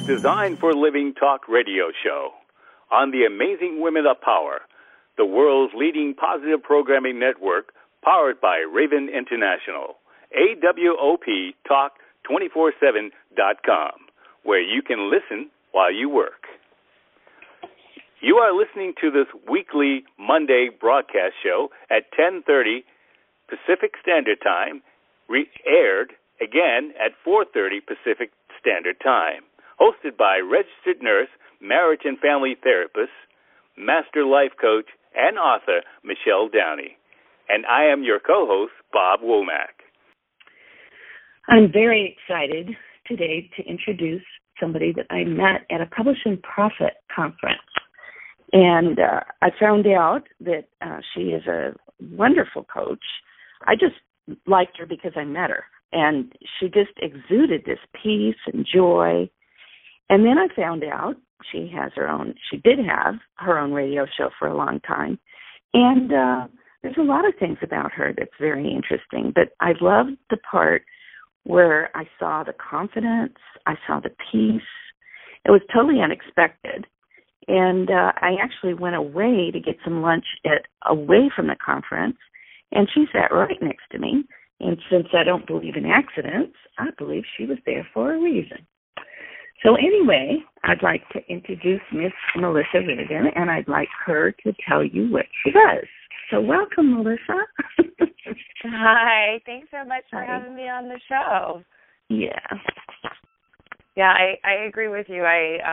Designed for Living talk radio show on the Amazing Women of Power, the world's leading positive programming network powered by Raven International, AWOPtalk247.com, where you can listen while you work. You are listening to this weekly Monday broadcast show at 10:30 Pacific Standard Time, aired again at 4:30 Pacific Standard Time. Hosted by registered nurse, marriage and family therapist, master life coach, and author Michelle Downey. And I am your co-host, Bob Womack. I'm very excited today to introduce somebody that I met at a Publish and Profit conference. And I found out that she is a wonderful coach. I just liked her because I met her. And she just exuded this peace and joy. And then I found out she did have her own radio show for a long time. And there's a lot of things about her that's very interesting. But I loved the part where I saw the confidence, I saw the peace. It was totally unexpected. And I actually went away to get some lunch away from the conference, and she sat right next to me. And since I don't believe in accidents, I believe she was there for a reason. So anyway, I'd like to introduce Miss Melissa Riordan, and I'd like her to tell you what she does. So welcome, Melissa. Hi. Thanks so much for having me on the show. Yeah. Yeah, I agree with you.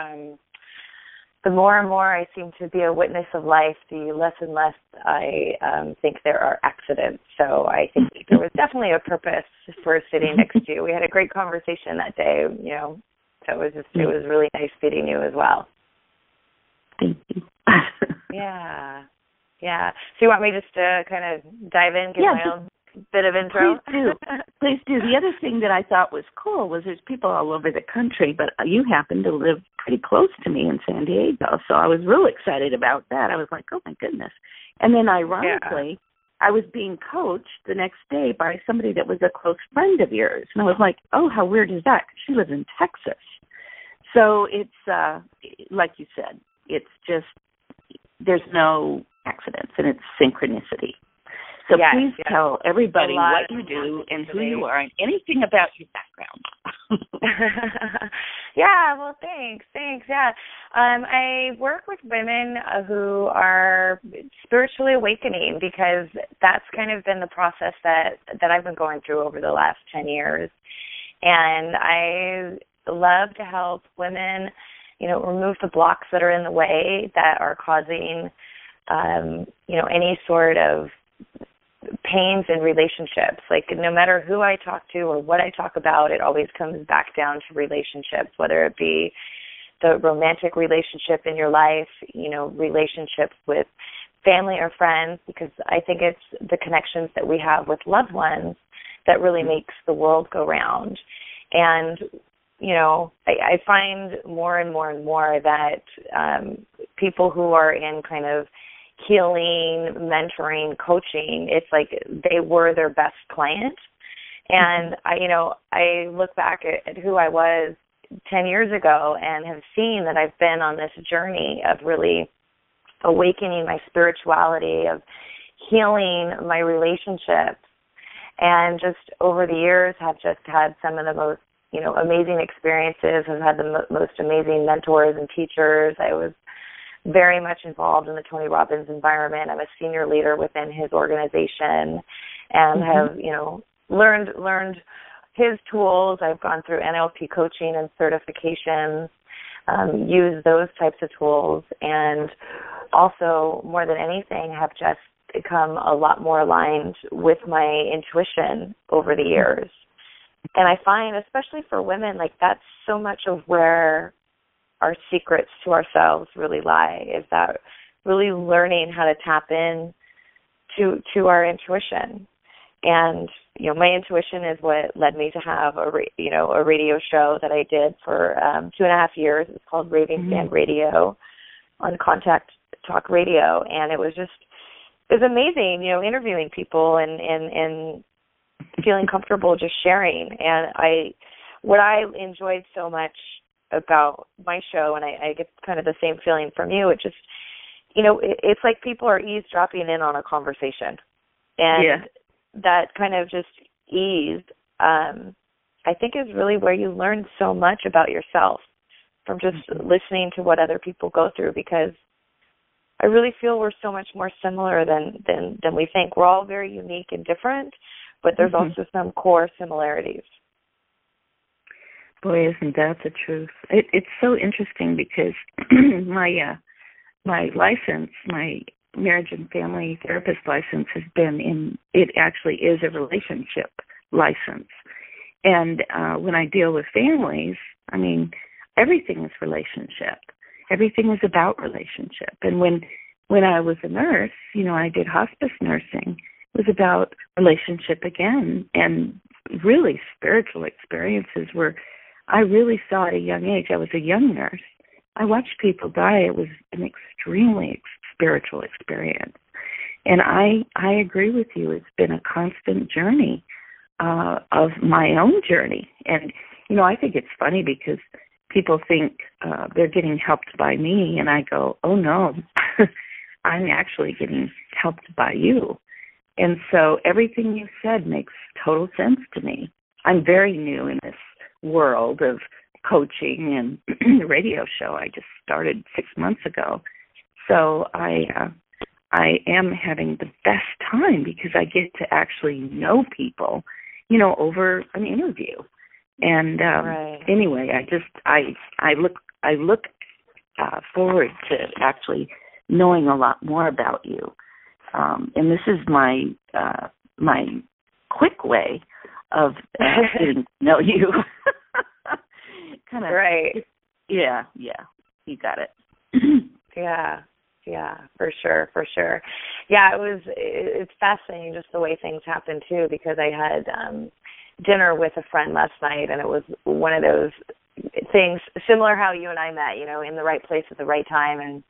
The more and more I seem to be a witness of life, the less and less I think there are accidents. So I think there was definitely a purpose for sitting next to you. We had a great conversation that day, so it was really nice meeting you as well. Thank you. Yeah. So you want me just to kind of dive in, give my own bit of intro? Please do. The other thing that I thought was cool was there's people all over the country, but you happen to live pretty close to me in San Diego, so I was real excited about that. I was like, oh, my goodness. And then ironically, I was being coached the next day by somebody that was a close friend of yours, and I was like, oh, how weird is that? 'Cause she lives in Texas. So it's, like you said, it's just there's no accidents, and it's synchronicity. So please tell everybody what you do and who you are and anything about your background. Well, thanks. Yeah. I work with women who are spiritually awakening because that's kind of been the process that I've been going through over the last 10 years. And I love to help women, remove the blocks that are in the way that are causing, any sort of pains in relationships. Like no matter who I talk to or what I talk about, it always comes back down to relationships, whether it be the romantic relationship in your life, relationships with family or friends, because I think it's the connections that we have with loved ones that really makes the world go round. And, I find more and more and more that people who are in kind of healing, mentoring, coaching, it's like they were their best client. And I look back at who I was 10 years ago and have seen that I've been on this journey of really awakening my spirituality, of healing my relationships, and just over the years have just had some of the most, amazing experiences. I've had the most amazing mentors and teachers. I was very much involved in the Tony Robbins environment. I'm a senior leader within his organization and have, learned his tools. I've gone through NLP coaching and certifications, used those types of tools, and also, more than anything, have just become a lot more aligned with my intuition over the years. And I find, especially for women, like that's so much of where our secrets to ourselves really lie, is that really learning how to tap in to our intuition. And, my intuition is what led me to have a radio show that I did for 2.5 years. It's called Raving Stand Radio on Contact Talk Radio. And it was amazing, interviewing people and feeling comfortable just sharing. And what I enjoyed so much about my show, and I get kind of the same feeling from you. It just, it's like people are eavesdropping in on a conversation, and that kind of just ease, I think, is really where you learn so much about yourself from just listening to what other people go through, because I really feel we're so much more similar than we think. We're all very unique and different, but there's also some core similarities. Boy, isn't that the truth? It's so interesting because my license, my marriage and family therapist license, it actually is a relationship license. And when I deal with families, I mean, everything is relationship. Everything is about relationship. And when I was a nurse, I did hospice nursing. It was about relationship again, and really spiritual experiences where I really saw at a young age. I was a young nurse. I watched people die. It was an extremely spiritual experience. And I agree with you. It's been a constant journey of my own journey. And, I think it's funny because people think they're getting helped by me, and I go, oh, no, I'm actually getting helped by you. And so everything you said makes total sense to me. I'm very new in this world of coaching and the radio show. I just started 6 months ago. So I am having the best time because I get to actually know people, over an interview. And anyway, I look forward to actually knowing a lot more about you. And this is my quick way of getting to know you. Kind of right. Yeah, you got it. Yeah, for sure. Yeah, it's fascinating just the way things happen too, because I had dinner with a friend last night, and it was one of those things similar how you and I met, in the right place at the right time, and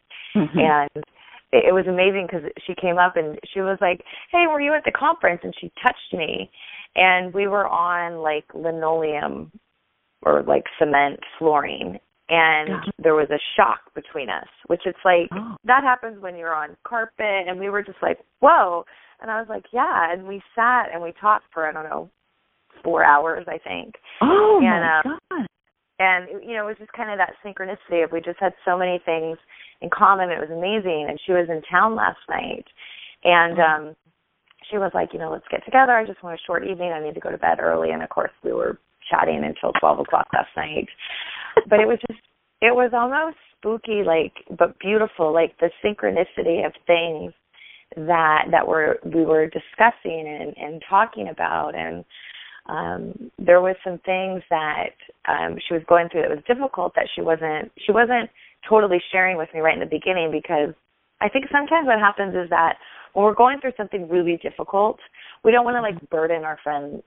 it was amazing because she came up and she was like, hey, were you at the conference? And she touched me, and we were on like linoleum or like cement flooring, and there was a shock between us, which it's like, that happens when you're on carpet, and we were just like, whoa. And I was like, yeah, and we sat and we talked for, I don't know, 4 hours, I think. Oh, my God. And, it was just kind of that synchronicity of we just had so many things in common. It was amazing. And she was in town last night, and she was like, let's get together. I just want a short evening. I need to go to bed early. And, of course, we were chatting until 12 o'clock last night. But it was almost spooky, but beautiful, like the synchronicity of things that we were discussing and talking about. And there was some things that she was going through that was difficult that she wasn't totally sharing with me right in the beginning, because I think sometimes what happens is that when we're going through something really difficult, we don't want to burden our friends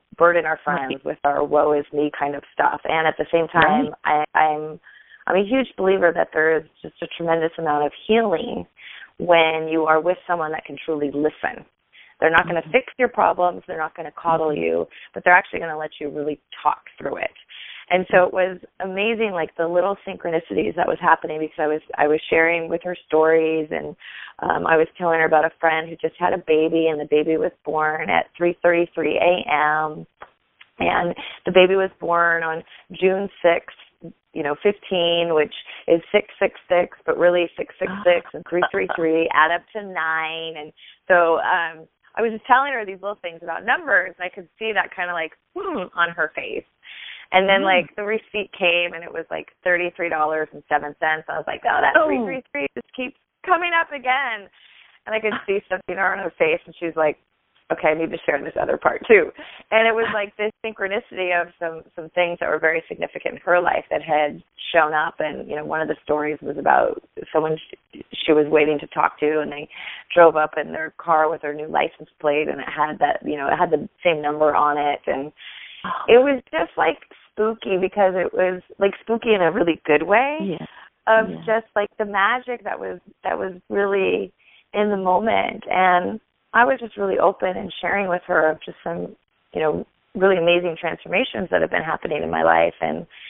with our woe is me kind of stuff. And at the same time, I'm a huge believer that there is just a tremendous amount of healing when you are with someone that can truly listen. They're not going to fix your problems. They're not going to coddle you, but they're actually going to let you really talk through it. And so it was amazing, the little synchronicities that was happening, because I was sharing with her stories, and I was telling her about a friend who just had a baby, and the baby was born at 3:33 a.m. And the baby was born on June 6th, 15, which is 666, but really 666 and 333 add up to 9. And so I was just telling her these little things about numbers, and I could see that kind of on her face. And then the receipt came, and it was $33.07. I was like, oh, that 333 just keeps coming up again. And I could see something on her face, and she's like, okay, I need to share this other part too. And it was this synchronicity of some things that were very significant in her life that had shown up. And, one of the stories was about someone she was waiting to talk to, and they drove up in their car with her new license plate, and it had that, it had the same number on it. And it was just spooky, because it was spooky in a really good way, just the magic that was really in the moment. And I was just really open and sharing with her of just some, really amazing transformations that have been happening in my life. And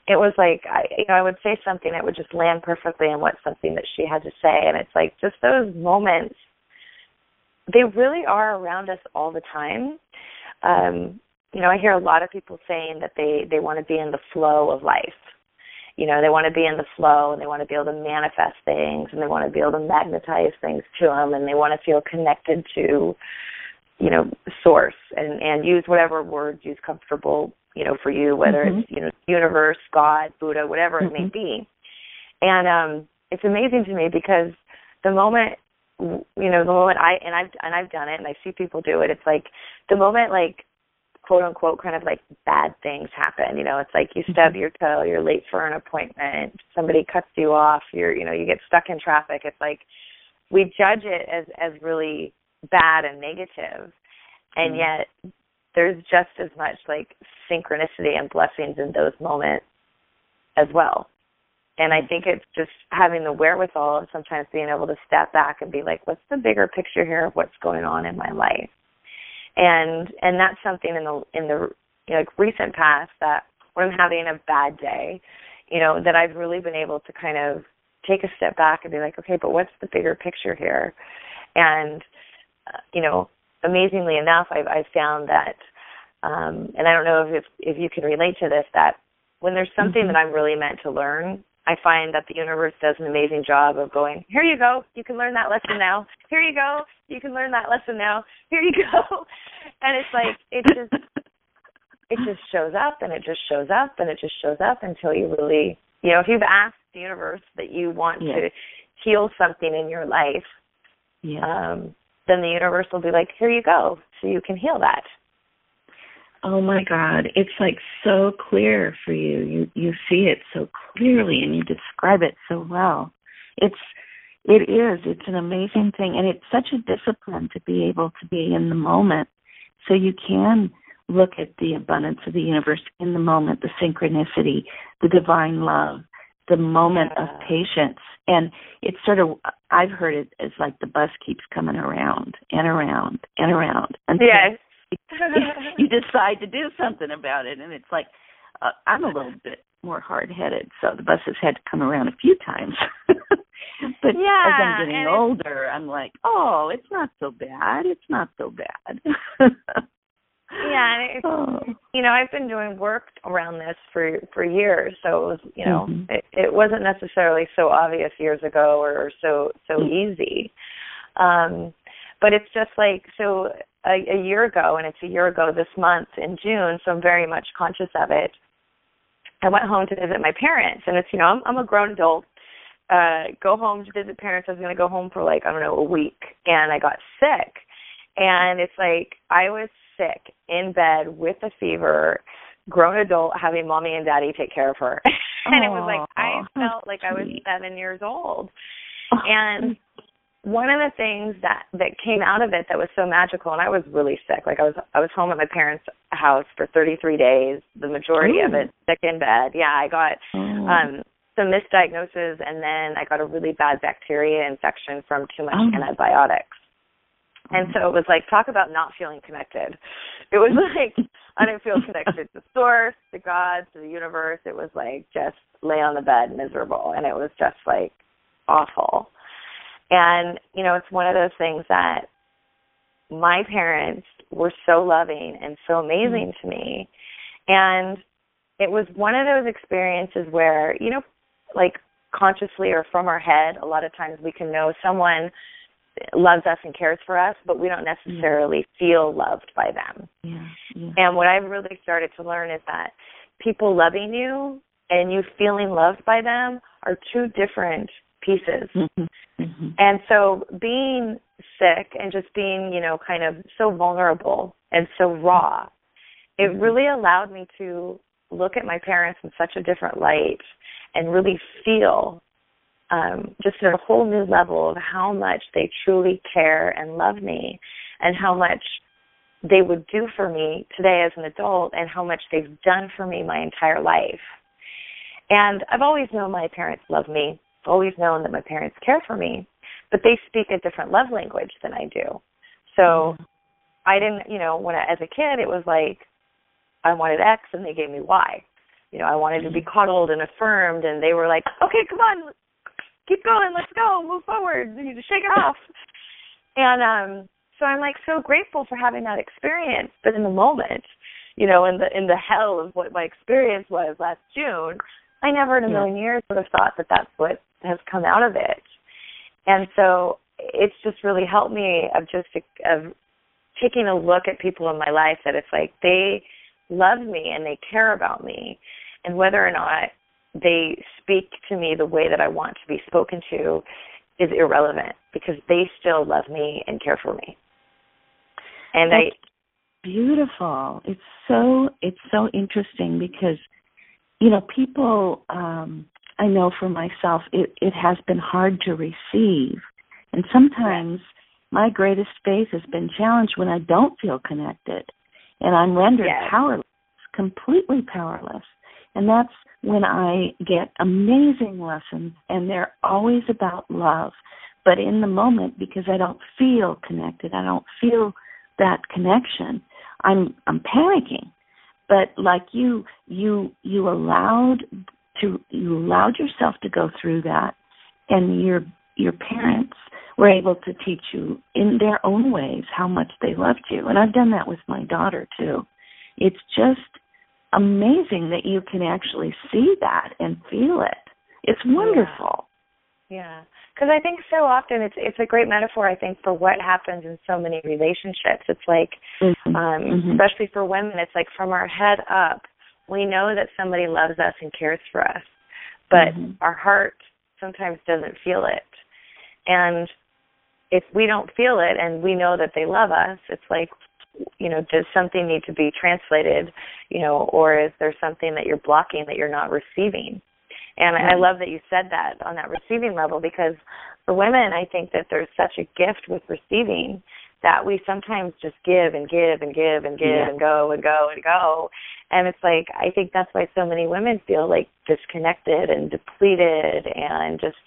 it was like, I would say something that would just land perfectly in what something that she had to say. And it's like just those moments, they really are around us all the time. I hear a lot of people saying that they want to be in the flow of life. They want to be in the flow, and they want to be able to manifest things, and they want to be able to magnetize things to them, and they want to feel connected to, source, and use whatever words you's comfortable, for you, whether it's, universe, God, Buddha, whatever it may be. And it's amazing to me because the moment, I've done it, and I see people do it, it's like the moment, like, quote unquote, kind of like bad things happen. It's like you stub your toe, you're late for an appointment, somebody cuts you off, you get stuck in traffic. It's like we judge it as really bad and negative, and yet there's just as much like synchronicity and blessings in those moments as well. And I think it's just having the wherewithal of sometimes being able to step back and be like, what's the bigger picture here of what's going on in my life? And that's something in the recent past, that when I'm having a bad day, that I've really been able to kind of take a step back and be like, okay, but what's the bigger picture here? And amazingly enough, I've found that, and I don't know if you can relate to this, that when there's something that I'm really meant to learn, I find that the universe does an amazing job of going, here you go, you can learn that lesson now. Here you go, you can learn that lesson now. Here you go. And it's like, it just shows up, and it just shows up, and it just shows up until you really, if you've asked the universe that you want to heal something in your life, then the universe will be like, here you go, so you can heal that. Oh my God, it's like so clear for you. You see it so clearly, and you describe it so well. It's an amazing thing, and it's such a discipline to be able to be in the moment, so you can look at the abundance of the universe in the moment, the synchronicity, the divine love, the moment of patience. And it's sort of, I've heard it as like the bus keeps coming around and around and around until you decide to do something about it. And it's like, I'm a little bit more hard-headed, so the bus has had to come around a few times. But as I'm getting older, I'm like, oh, it's not so bad. It's not so bad. I've been doing work around this for years, so it was, it wasn't necessarily so obvious years ago or so easy. But it's just like, so a year ago, and it's a year ago this month in June, so I'm very much conscious of it. I went home to visit my parents, and it's, I'm a grown adult. Go home to visit parents. I was going to go home for a week, and I got sick. And it's like I was sick in bed with a fever, grown adult, having mommy and daddy take care of her. And it was like I felt like I was 7 years old. And one of the things that came out of it that was so magical, and I was really sick. Like I was home at my parents' house for 33 days, the majority of it sick in bed. Yeah, I got some misdiagnosis, and then I got a really bad bacteria infection from too much antibiotics. And so it was like, talk about not feeling connected. It was like, I didn't feel connected to source, to God, to the universe. It was like just lay on the bed miserable. And it was just like awful. And, it's one of those things that my parents were so loving and so amazing to me. And it was one of those experiences where, like consciously or from our head, a lot of times we can know someone loves us and cares for us, but we don't necessarily feel loved by them. And what I've really started to learn is that people loving you and you feeling loved by them are two different pieces. And so being sick and just being, kind of so vulnerable and so raw, it really allowed me to look at my parents in such a different light and really feel just at a whole new level of how much they truly care and love me, and how much they would do for me today as an adult, and how much they've done for me my entire life. And I've always known my parents love me. I've always known that my parents care for me, but they speak a different love language than I do. So I didn't, when as a kid, it was like I wanted X and they gave me Y. I wanted to be coddled and affirmed, and they were like, okay, come on, keep going, let's go, move forward, you need to shake it off. And so I'm like so grateful for having that experience. But in the moment, in the hell of what my experience was last June, I never in a million years would have thought that that's what has come out of it. And so it's just really helped me of taking a look at people in my life that it's like they love me and they care about me, and whether or not they speak to me the way that I want to be spoken to is irrelevant, because they still love me and care for me. And that's beautiful. It's so interesting because, people, I know for myself, it has been hard to receive. And sometimes my greatest faith has been challenged when I don't feel connected and I'm rendered powerless, completely powerless. And that's when I get amazing lessons, and they're always about love. But in the moment, because I don't feel connected, I don't feel that connection, I'm panicking. But like you allowed yourself to go through that, and your parents were able to teach you in their own ways how much they loved you. And I've done that with my daughter too. It's just amazing that you can actually see that and feel it. It's wonderful. Yeah. Because I think so often it's a great metaphor, I think, for what happens in so many relationships. It's like, especially for women, it's like from our head up, we know that somebody loves us and cares for us, but our heart sometimes doesn't feel it. And if we don't feel it and we know that they love us, it's like, does something need to be translated, or is there something that you're blocking that you're not receiving? And I love that you said that on that receiving level, because for women, I think that there's such a gift with receiving that we sometimes just give and give and give and give and go and go and go. And it's like, I think that's why so many women feel like disconnected and depleted and just,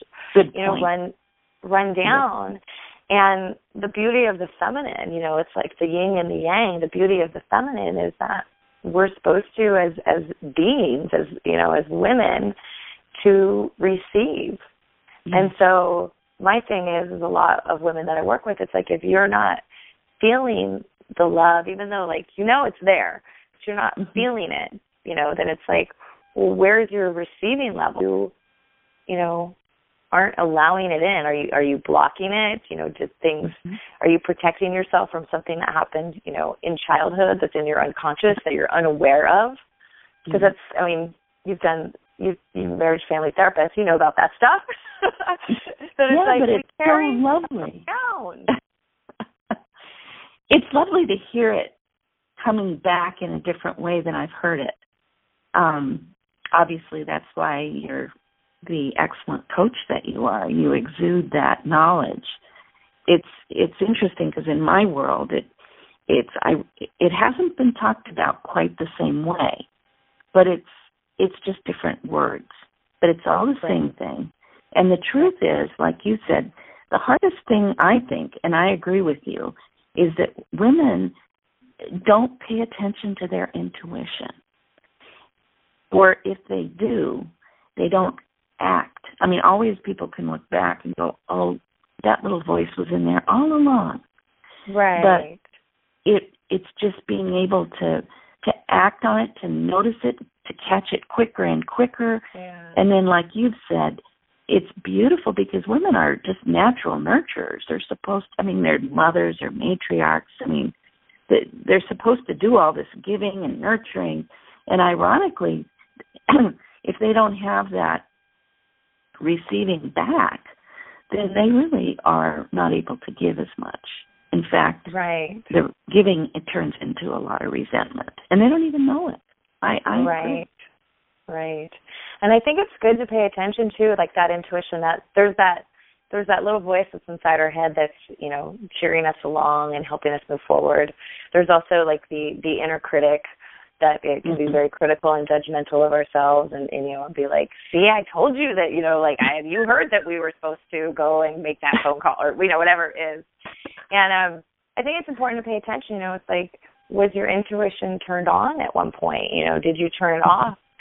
run down. And the beauty of the feminine, it's like the yin and the yang. The beauty of the feminine is that we're supposed to, as beings, as women, to receive. And so my thing is a lot of women that I work with, it's like if you're not feeling the love, even though it's there, but you're not feeling it, then it's like, well, where's your receiving level? You aren't allowing it in. Are you blocking it? Just things. Are you protecting yourself from something that happened, in childhood that's in your unconscious that you're unaware of? Because you're marriage family therapist, you know about that stuff. But it's so lovely. It's lovely to hear it coming back in a different way than I've heard it. Obviously, that's why you're the excellent coach that you are. You exude that knowledge. It's interesting because in my world, it hasn't been talked about quite the same way, but it's just different words, but it's all the same thing. And the truth is, like you said, the hardest thing, I think, and I agree with you, is that women don't pay attention to their intuition. Or if they do, they don't act. Always people can look back and go, oh, that little voice was in there all along. Right. But it's just being able to act on it, to notice it, to catch it quicker and quicker. Yeah. And then, like you've said, it's beautiful because women are just natural nurturers. They're supposed to, they're mothers or matriarchs. They're supposed to do all this giving and nurturing. And ironically, if they don't have that receiving back, then they really are not able to give as much. In fact, the giving, it turns into a lot of resentment. And they don't even know it. Right. And I think it's good to pay attention to that intuition, that there's that little voice that's inside our head that's, cheering us along and helping us move forward. There's also the inner critic that it can be very critical and judgmental of ourselves and be like, see, I told you that, you heard that we were supposed to go and make that phone call or, whatever it is. And I think it's important to pay attention. It's like, was your intuition turned on at one point? Did you turn it off?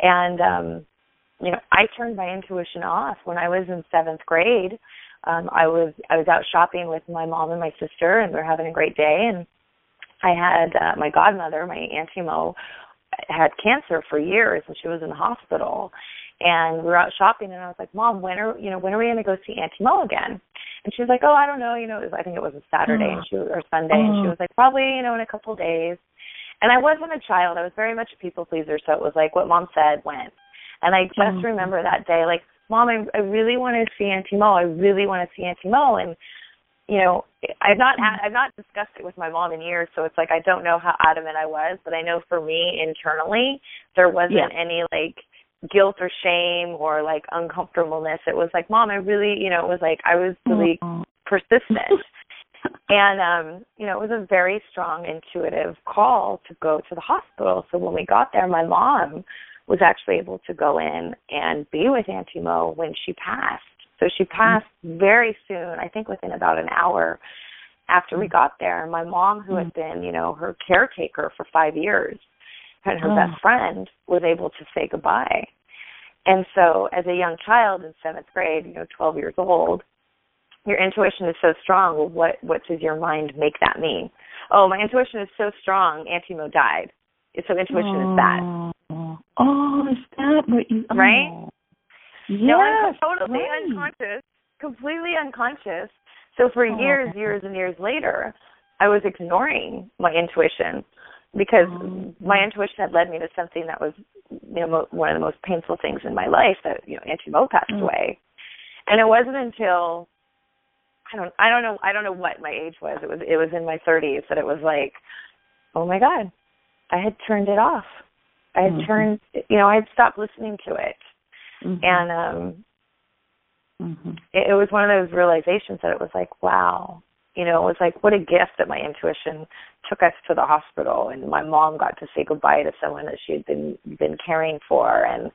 And I turned my intuition off when I was in 7th grade. I was out shopping with my mom and my sister, and we were having a great day. And I had my godmother, my Auntie Mo, had cancer for years, and she was in the hospital. And we were out shopping, and I was like, Mom, when are we going to go see Auntie Mo again? And she was like, oh, I don't know. I think it was a Saturday or Sunday, and she was like, probably, in a couple of days. And I wasn't a child. I was very much a people pleaser, so it was like what Mom said went. And I just remember that day, like, Mom, I really want to see Auntie Mo. I really want to see Auntie Mo. And, I've not discussed it with my mom in years, so it's like I don't know how adamant I was, but I know for me internally there wasn't any, like, guilt or shame or, like, uncomfortableness. It was like, Mom, I really, it was like I was really persistent. And, it was a very strong intuitive call to go to the hospital. So when we got there, my mom was actually able to go in and be with Auntie Mo when she passed. So she passed very soon, I think within about an hour after we got there. And my mom, who had been, her caretaker for 5 years and her best friend, was able to say goodbye. And so as a young child in 7th grade, 12 years old, your intuition is so strong. What does your mind make that mean? Oh, my intuition is so strong, Auntie Mo died. So intuition is that. Oh, is that what you... Right? Yes, no, totally unconscious, completely unconscious. So for years and years later, I was ignoring my intuition because my intuition had led me to something that was, one of the most painful things in my life, that, Auntie Mo passed away. And it wasn't until, I don't know what my age was. It was in my 30s that it was like, oh my God, I had turned it off. I had turned, I had stopped listening to it. And it was one of those realizations that it was like, wow, it was like, what a gift that my intuition took us to the hospital, and my mom got to say goodbye to someone that she had been caring for, and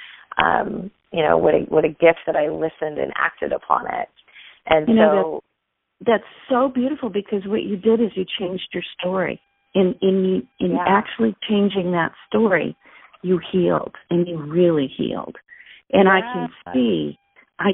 what a gift that I listened and acted upon it. And so that's so beautiful, because what you did is you changed your story. In actually changing that story, you healed, and you really healed. And I can see, I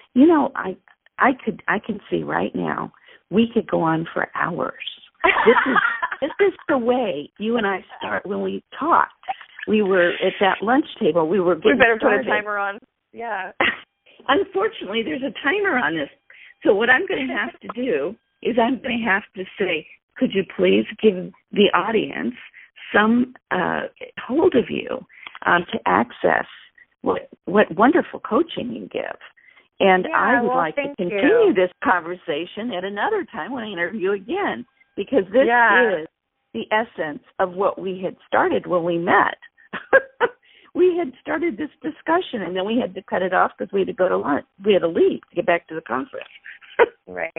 can see right now, we could go on for hours. This is the way you and I start when we talked. We were at that lunch table. We better started. Put a timer on. Yeah. Unfortunately, there's a timer on this. So what I'm going to have to do is I'm going to have to say, could you please give the audience some hold of you to access what wonderful coaching you give. And I would like to continue this conversation at another time when I interview again, because this is the essence of what we had started when we met. We had started this discussion, and then we had to cut it off because we had to go to lunch. We had to leave to get back to the conference. Right.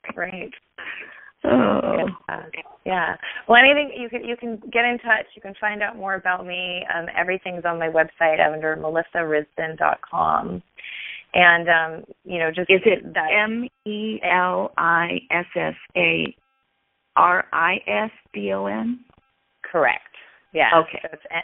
Oh. Yeah. Well, anything you can get in touch. You can find out more about me. Everything's on my website under melissarisdon.com. And just is it that MELISSARISDON? Correct. Yeah. Okay. So it's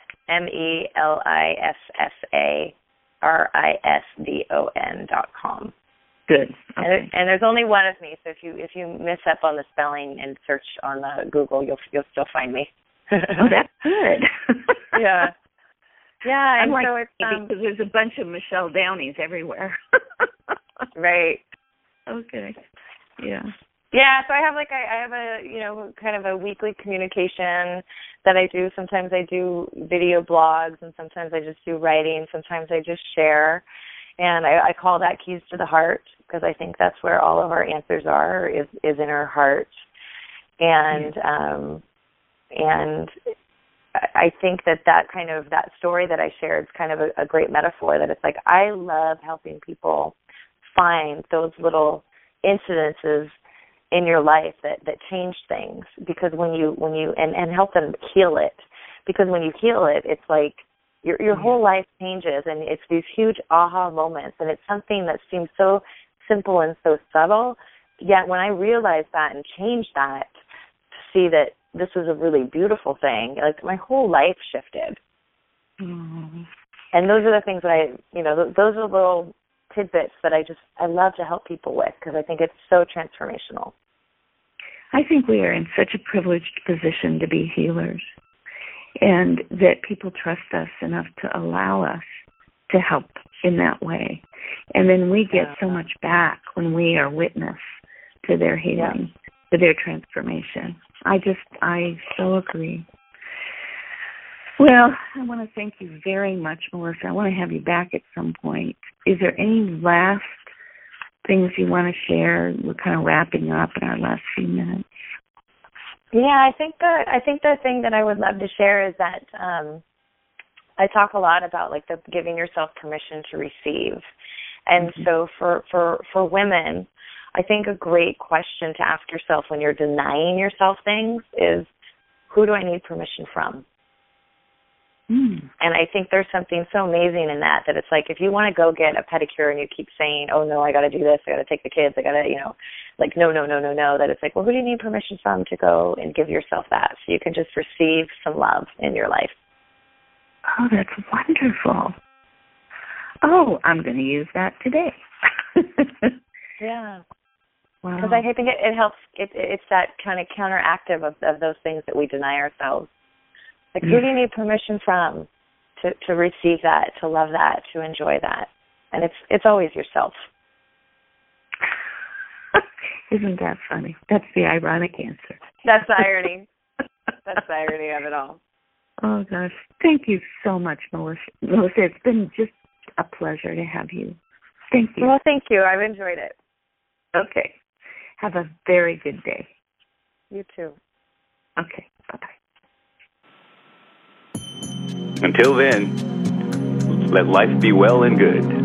MELISSARISDON.com. Good. Okay. And there's only one of me, so if you miss up on the spelling and search on Google, you'll still find me. Oh, that's good. Yeah. Yeah, and like so it's because there's a bunch of Michelle Downies everywhere. Right. Okay. Yeah. Yeah, so I have a kind of a weekly communication that I do. Sometimes I do video blogs, and sometimes I just do writing. Sometimes I just share. And I call that Keys to the Heart, because I think that's where all of our answers are, is in our heart. And and I think that kind of that story that I shared is kind of a great metaphor, that it's like I love helping people find those little incidences in your life that change things, because when you and help them heal it, because when you heal it, it's like your whole life changes, and it's these huge aha moments, and it's something that seems so simple and so subtle, yet when I realized that and changed that to see that this was a really beautiful thing, like my whole life shifted. And those are the things that those are little tidbits that I love to help people with, because I think it's so transformational. I think we are in such a privileged position to be healers, and that people trust us enough to allow us to help in that way. And then we get so much back when we are witness to their healing, to their transformation. I so agree. Well, I want to thank you very much, Melissa. I want to have you back at some point. Is there any last things you want to share? We're kind of wrapping up in our last few minutes. Yeah, I think the thing that I would love to share is that I talk a lot about like the giving yourself permission to receive. And so for women, I think a great question to ask yourself when you're denying yourself things is, who do I need permission from? And I think there's something so amazing in that it's like, if you want to go get a pedicure and you keep saying, oh no, I got to do this, I got to take the kids, I got to, like, no, that it's like, well, who do you need permission from to go and give yourself that, so you can just receive some love in your life? Oh, that's wonderful. Oh, I'm going to use that today. Yeah. Wow. Because I think it helps, it's that kind of counteractive of those things that we deny ourselves. Like, who do you need permission from to receive that, to love that, to enjoy that? And it's always yourself. Isn't that funny? That's the ironic answer. That's the irony. That's the irony of it all. Oh, gosh. Thank you so much, Melissa. Melissa, it's been just a pleasure to have you. Thank you. Well, thank you. I've enjoyed it. Okay. Have a very good day. You too. Okay. Bye-bye. Until then, let life be well and good.